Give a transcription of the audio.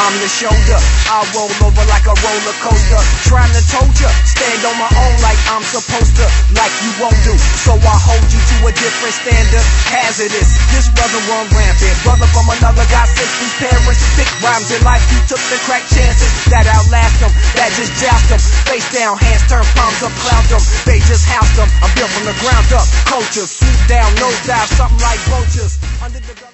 I'm the shoulder, I roll over like a roller coaster. Trying to told ya, stand on my own like I'm supposed to, like you won't do. So I hold you to a different standard. Hazardous, this brother run rampant. Brother from another got six his parents. Big rhymes in life, he took the crack chances that outlast him, that just joust him. Face down, hands turn, palms up, cloud them. They just housed him. I'm built from the ground up. Culture, swoop down, nose dive, something like vultures. Under the